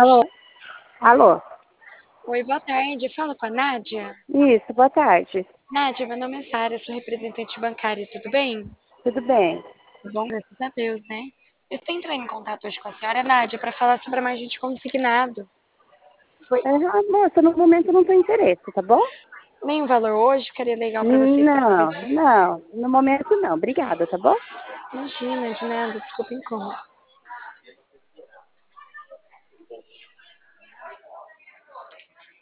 Alô? Alô? Oi, boa tarde. Fala com a Nádia. Isso, boa tarde. Nádia, meu nome é Sara, sou representante bancária, tudo bem? Tudo bem? Tudo bom, graças a Deus, né? Eu estou entrando em contato hoje com a senhora Nádia para falar sobre a margem de consignado. Foi Moça, no momento não tem interesse, tá bom? nem o valor hoje, ficaria legal para vocês Não, saberem. não, no momento não. Obrigada, tá bom? Imagina, de nada, desculpa o incômodo.